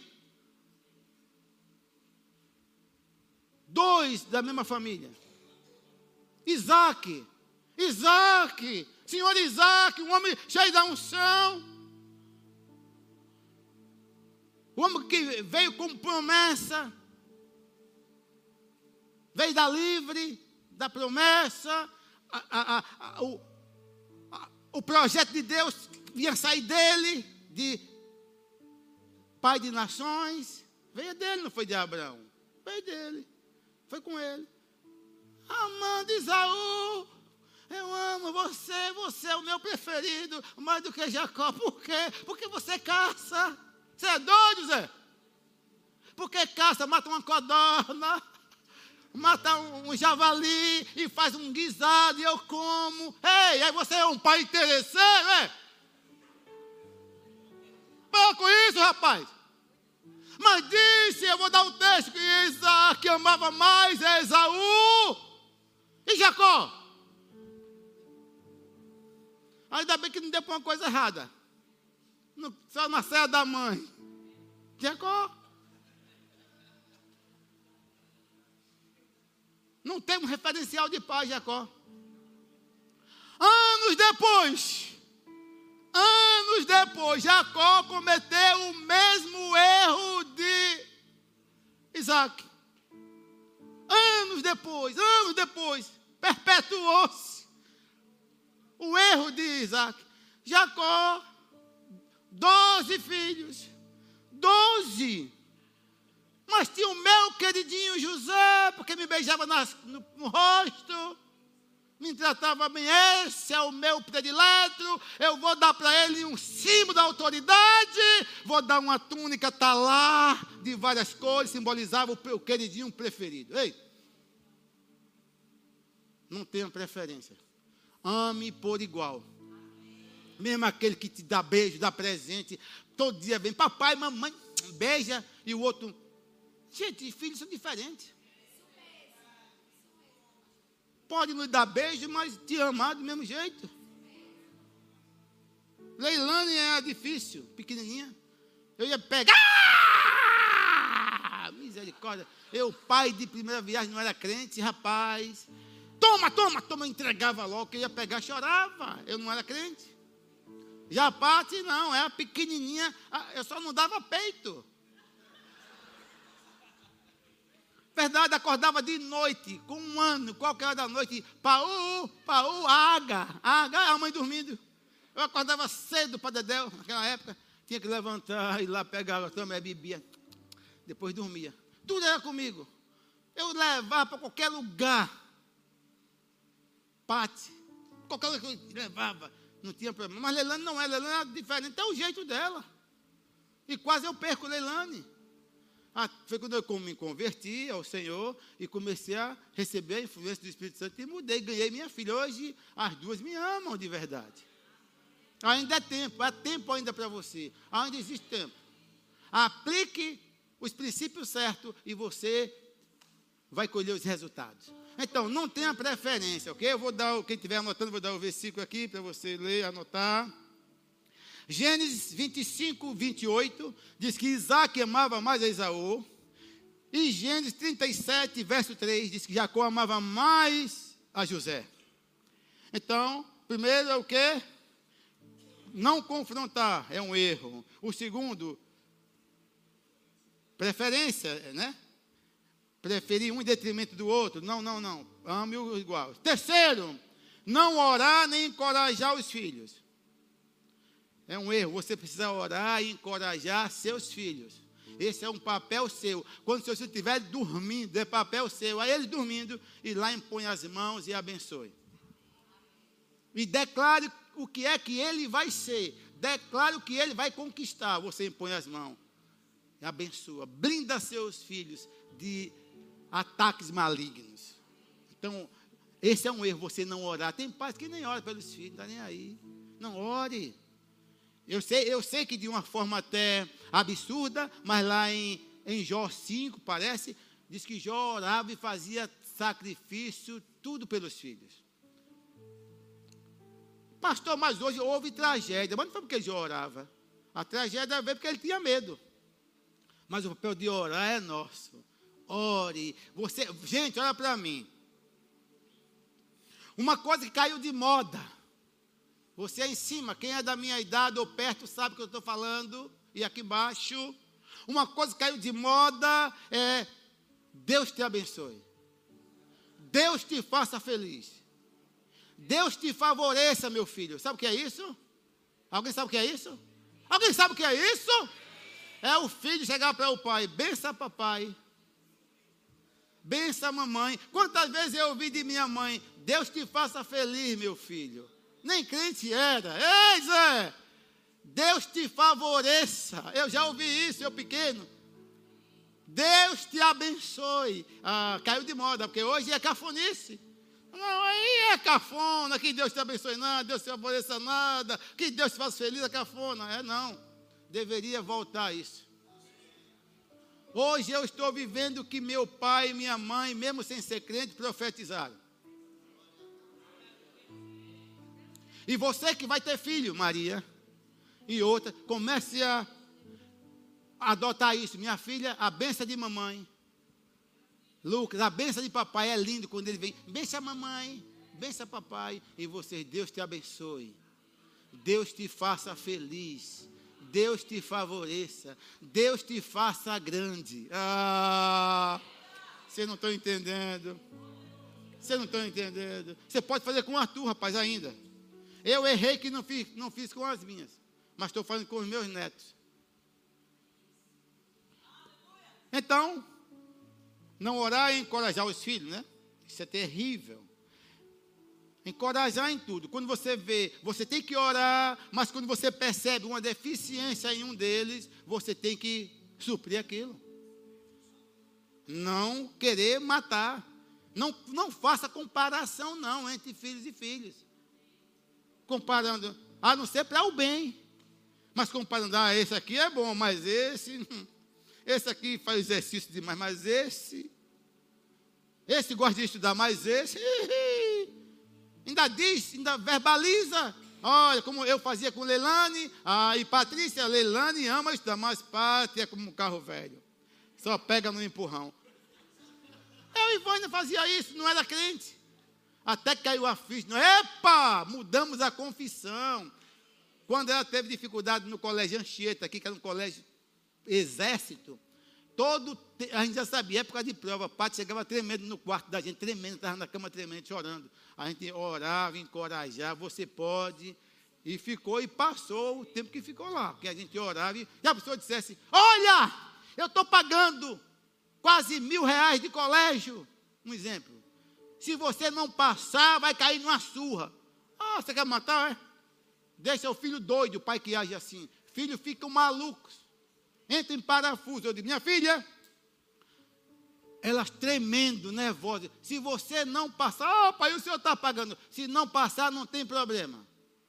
2 da mesma família. Isaac, senhor Isaac, um homem cheio da unção. O homem que veio com promessa, veio da livre, da promessa, o projeto de Deus ia sair dele, de pai de nações, veio dele, não foi de Abraão, veio dele, foi com ele. Amando Esaú, eu amo você, você é o meu preferido, mais do que Jacó. Por quê? Porque você caça. Você é doido, Zé? Porque caça, mata uma codorna, mata um javali e faz um guisado e eu como. Ei, aí você é um pai interesseiro, é? Para com isso, rapaz. Mas disse, eu vou dar um texto, que Isaac amava mais Esaú e Jacó. Ainda bem que não deu para uma coisa errada. Só na ceia da mãe. Jacó. Não tem um referencial de pai, Jacó. Anos depois, Jacó cometeu o mesmo erro de Isaac. Anos depois, perpetuou-se o erro de Isaac. Jacó, 12 filhos, 12. Mas tinha o meu queridinho José, porque me beijava no rosto, me tratava bem. Esse é o meu predileto. Eu vou dar para ele um símbolo da autoridade. Vou dar uma túnica talar de várias cores, simbolizava o queridinho preferido. Ei, não tenha preferência. Ame por igual. Mesmo aquele que te dá beijo, dá presente, todo dia vem, papai, mamãe, beija, e o outro. Gente, filhos são diferentes. Pode nos dar beijo, mas te amar do mesmo jeito. Leilane é difícil, pequenininha. Eu ia pegar. Misericórdia. Eu, pai de primeira viagem, não era crente, rapaz. Toma, entregava logo, que eu ia pegar, chorava. Eu não era crente. Já a parte, não, é a pequenininha, eu só não dava peito. Verdade, acordava de noite, com 1 ano, qualquer hora da noite, paú, água, a mãe dormindo. Eu acordava cedo para Dedéu, naquela época, tinha que levantar, ir lá pegar água, também bebia, depois dormia. Tudo era comigo. Eu levava para qualquer lugar. Pate, qualquer lugar que eu levava, não tinha problema. Mas Leilane não é, Leilane era diferente, é o jeito dela. E quase eu perco Leilane. Foi quando eu me converti ao Senhor e comecei a receber a influência do Espírito Santo e mudei, ganhei minha filha. Hoje, as duas me amam de verdade. Ainda é tempo, há tempo ainda para você. Ainda existe tempo. Aplique os princípios certos e você vai colher os resultados. Então, não tenha preferência, ok? Eu vou dar, quem estiver anotando, vou dar o versículo aqui para você ler, anotar. Gênesis 25, 28, diz que Isaac amava mais a Esaú. E Gênesis 37, verso 3, diz que Jacó amava mais a José. Então, primeiro é o quê? Não confrontar, é um erro. O segundo, preferência, né? Preferir um em detrimento do outro. Não. Ame-o igual. Terceiro, não orar nem encorajar os filhos. É um erro. Você precisa orar e encorajar seus filhos. Esse é um papel seu. Quando seu filho estiver dormindo, é papel seu. Aí ele dormindo, e lá impõe as mãos e abençoe. E declare o que é que ele vai ser. Declare o que ele vai conquistar. Você impõe as mãos e abençoa. Blinda seus filhos de ataques malignos. Então, esse é um erro, você não orar. Tem pais que nem oram pelos filhos, não está nem aí. Não ore. Eu sei que de uma forma até absurda, mas lá em Jó 5, parece, diz que Jó orava e fazia sacrifício, tudo pelos filhos. Pastor, mas hoje houve tragédia. Mas não foi porque Jó orava. A tragédia veio porque ele tinha medo. Mas o papel de orar é nosso. Ore. Gente, olha para mim. Uma coisa que caiu de moda. Você aí em cima, quem é da minha idade ou perto sabe o que eu estou falando. E aqui embaixo. Uma coisa que caiu de moda é Deus te abençoe. Deus te faça feliz. Deus te favoreça, meu filho. Sabe o que é isso? Alguém sabe o que é isso? Alguém sabe o que é isso? É o filho chegar para o pai. Bença papai. Bença mamãe. Quantas vezes eu ouvi de minha mãe: Deus te faça feliz, meu filho. Nem crente era. Ei, Zé, Deus te favoreça. Eu já ouvi isso, eu pequeno. Deus te abençoe. Caiu de moda, porque hoje é cafonice. Não, aí é cafona, que Deus te abençoe nada, Deus te favoreça nada, que Deus te faça feliz, é cafona. Não. Deveria voltar isso. Hoje eu estou vivendo o que meu pai e minha mãe, mesmo sem ser crente, profetizaram. E você que vai ter filho, Maria, e outra, comece a adotar isso. Minha filha, a benção de mamãe. Lucas, a benção de papai é lindo quando ele vem. Bença a mamãe, bença papai. E você, Deus te abençoe. Deus te faça feliz. Deus te favoreça. Deus te faça grande. Vocês não estão entendendo. Vocês não estão entendendo. Você pode fazer com o Arthur, rapaz, ainda. Eu errei que não fiz com as minhas. Mas estou fazendo com os meus netos. Então, não orar e encorajar os filhos, né? Isso é terrível. Encorajar em tudo. Quando você vê, você tem que orar, mas quando você percebe uma deficiência em um deles, você tem que suprir aquilo. Não querer matar. Não faça comparação, não, entre filhos e filhos. Comparando, a não ser para o bem. Mas comparando, esse aqui é bom, mas esse aqui faz exercício demais, mas esse gosta de estudar, mas esse ainda verbaliza. Olha, como eu fazia com Leilane, e Patrícia, Leilane ama estudar, mas Pátria é como um carro velho. Só pega no empurrão. Eu e Ivânia fazia isso, não era crente. Até que caiu a ficha. Epa, mudamos a confissão. Quando ela teve dificuldade no colégio Anchieta, aqui, que era um colégio exército, a gente já sabia, época de prova, Pátria chegava tremendo no quarto da gente, tremendo, estava na cama tremendo, chorando. A gente orava, encorajava, você pode. E ficou, e passou o tempo que ficou lá. Porque a gente orava e a pessoa dissesse: olha, eu estou pagando quase R$1.000 de colégio. Um exemplo. Se você não passar, vai cair numa surra. Você quer matar, é? Deixa o filho doido, o pai que age assim. Filhos ficam malucos. Entra em parafuso. Eu digo: minha filha, elas tremendo, nervosas. Se você não passar, pai, o senhor está pagando. Se não passar, não tem problema.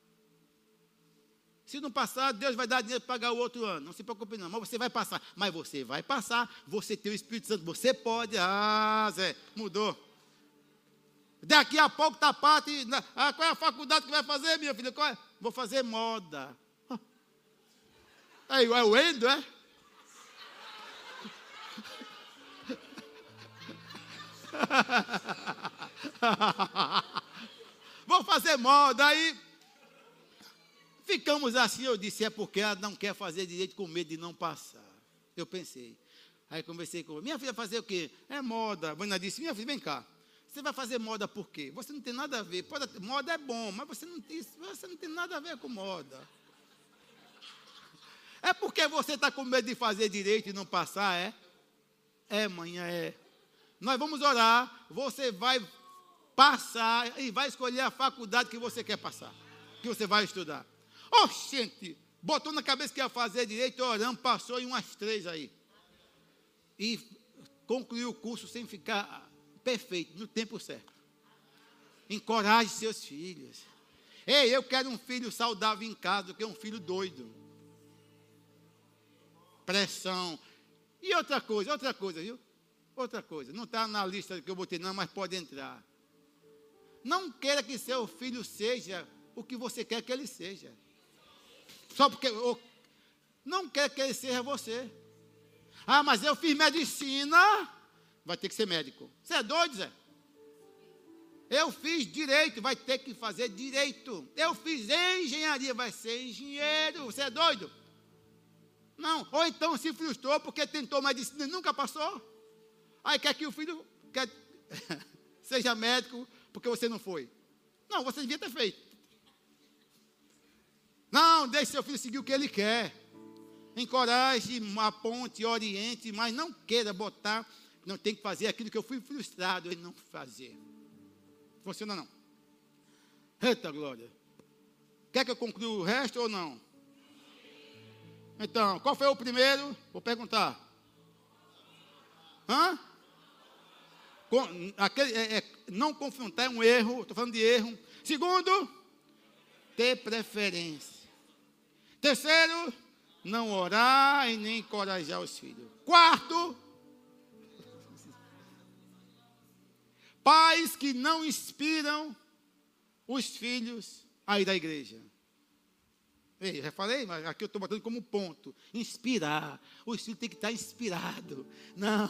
Se não passar, Deus vai dar dinheiro para pagar o outro ano. Não se preocupe não, mas você vai passar. Mas você vai passar, você tem o Espírito Santo, você pode. Ah, Zé, mudou. Daqui a pouco está parte. Qual é a faculdade que vai fazer, minha filha? Qual é? Vou fazer moda. Aí, é o Endo, é? Vou fazer moda. Aí ficamos assim. Eu disse, é porque ela não quer fazer direito com medo de não passar. Eu pensei. Aí conversei com ela. Minha filha vai fazer o quê? É moda. A Vânia disse, minha filha, vem cá. Você vai fazer moda por quê? Você não tem nada a ver. Moda é bom, mas você não tem nada a ver com moda. É porque você está com medo de fazer direito e não passar, é? É, mãe, é. Nós vamos orar, você vai passar e vai escolher a faculdade que você quer passar, que você vai estudar. Gente, botou na cabeça que ia fazer direito, oramos, passou em umas 3 aí. E concluiu o curso sem ficar perfeito, no tempo certo. Encoraje seus filhos. Ei, eu quero um filho saudável em casa, do que um filho doido. Pressão. E outra coisa, viu? Outra coisa, não está na lista que eu botei não, mas pode entrar. Não queira que seu filho seja o que você quer que ele seja. Só porque... não quer que ele seja você. Ah, mas eu fiz medicina, vai ter que ser médico. Você é doido, Zé? Eu fiz direito, vai ter que fazer direito. Eu fiz engenharia, vai ser engenheiro. Você é doido? Não. Ou então se frustrou porque tentou medicina e nunca passou. Aí quer que o filho seja médico porque você não foi. Não, você devia ter feito. Não, deixe seu filho seguir o que ele quer. Encoraje, aponte, oriente, mas não queira botar, não tem que fazer aquilo que eu fui frustrado em não fazer. Funciona não. Eita glória. Quer que eu conclua o resto ou não? Então, qual foi o primeiro? Vou perguntar. Não confrontar é um erro, estou falando de erro. Segundo, ter preferência. Terceiro, não orar e nem encorajar os filhos. Quarto, pais que não inspiram os filhos a ir à igreja. Ei, já falei, mas aqui eu estou botando como ponto. Inspirar. Os filhos têm que estar inspirados. Não,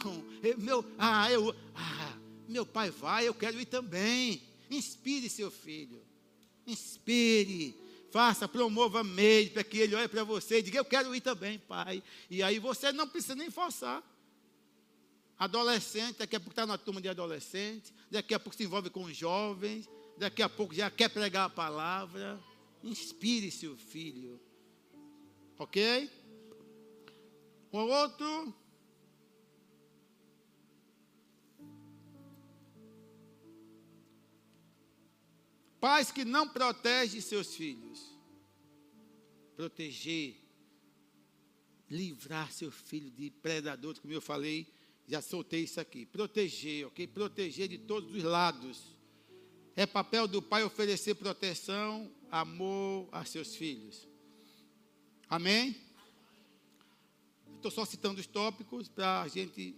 meu pai vai, eu quero ir também. Inspire seu filho. Inspire. Faça, promova meio para que ele olhe para você e diga, eu quero ir também, pai. E aí você não precisa nem forçar. Adolescente, daqui a pouco está na turma de adolescente, daqui a pouco se envolve com jovens, daqui a pouco já quer pregar a palavra. Inspire seu filho. Ok? O outro. Pais que não protegem seus filhos. Proteger. Livrar seu filho de predadores, como eu falei, já soltei isso aqui. Proteger, ok? Proteger de todos os lados. É papel do pai oferecer proteção, amor a seus filhos. Amém? Estou só citando os tópicos para a gente...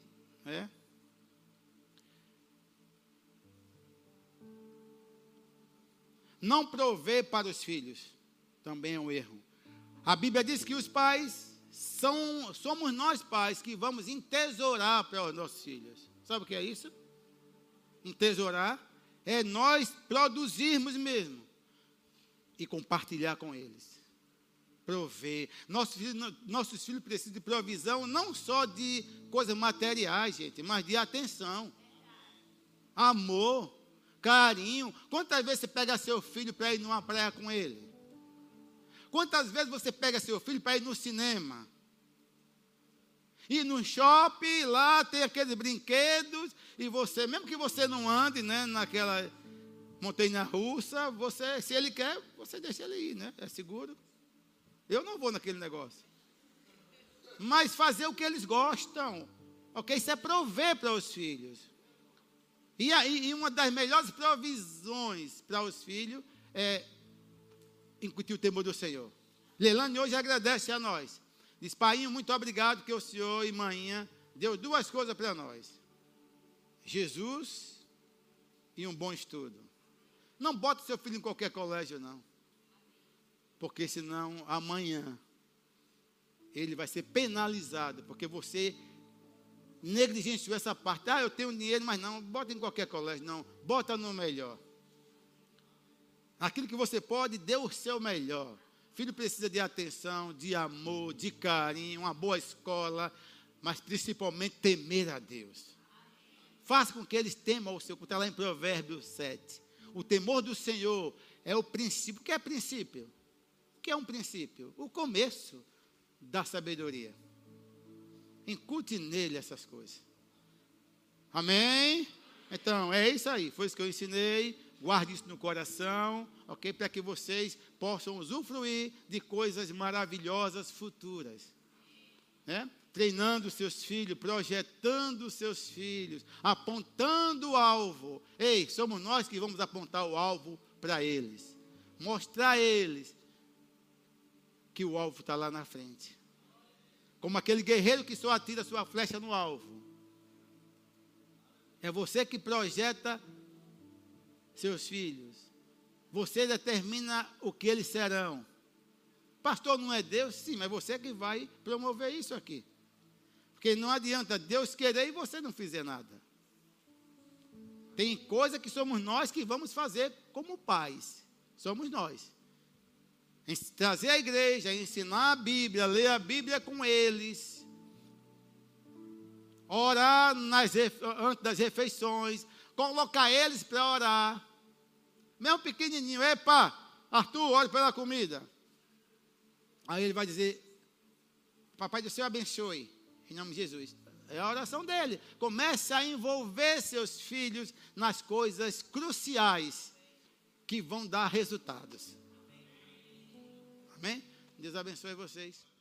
Não prover para os filhos também é um erro. A Bíblia diz que os pais somos nós pais que vamos entesourar para os nossos filhos. Sabe o que é isso? Entesourar é nós produzirmos mesmo e compartilhar com eles. Prover. Nossos filhos precisam de provisão não só de coisas materiais, gente, mas de atenção, amor, carinho. Quantas vezes você pega seu filho para ir numa praia com ele? Quantas vezes você pega seu filho para ir no cinema? Ir no shopping, lá tem aqueles brinquedos, e você, mesmo que você não ande, né, naquela montanha russa, você, se ele quer, você deixa ele ir, né? É seguro. Eu não vou naquele negócio. Mas fazer o que eles gostam. Ok? Isso é prover para os filhos. E uma das melhores provisões para os filhos é incutir o temor do Senhor. Leilane hoje agradece a nós. Diz, pai, muito obrigado que o senhor e manhã deu duas coisas para nós. Jesus e um bom estudo. Não bota seu filho em qualquer colégio, não. Porque senão amanhã ele vai ser penalizado, porque você negligenciou essa parte. Eu tenho dinheiro, mas não, bota em qualquer colégio, não. Bota no melhor. Aquilo que você pode, dê o seu melhor. Filho precisa de atenção, de amor, de carinho, uma boa escola, mas principalmente temer a Deus. Faça com que eles temam o Senhor, está lá em Provérbios 7. O temor do Senhor é o princípio. O que é princípio? O que é um princípio? O começo da sabedoria. Incute nele essas coisas. Amém? Então, é isso aí. Foi isso que eu ensinei. Guarde isso no coração, ok? Para que vocês possam usufruir de coisas maravilhosas futuras. Né? Treinando seus filhos, projetando seus filhos, apontando o alvo. Ei, somos nós que vamos apontar o alvo para eles. Mostrar a eles que o alvo está lá na frente. Como aquele guerreiro que só atira sua flecha no alvo. É você que projeta seus filhos. Você determina o que eles serão. Pastor, não é Deus? Sim, mas você que vai promover isso aqui. Porque não adianta Deus querer e você não fizer nada. Tem coisa que somos nós que vamos fazer como pais. Somos nós. Trazer a igreja, ensinar a Bíblia, ler a Bíblia com eles. Orar antes das refeições. Colocar eles para orar. Meu pequenininho, epa, Arthur, olha pela comida. Aí ele vai dizer, papai do céu abençoe, em nome de Jesus. É a oração dele. Comece a envolver seus filhos nas coisas cruciais que vão dar resultados. Amém? Deus abençoe vocês.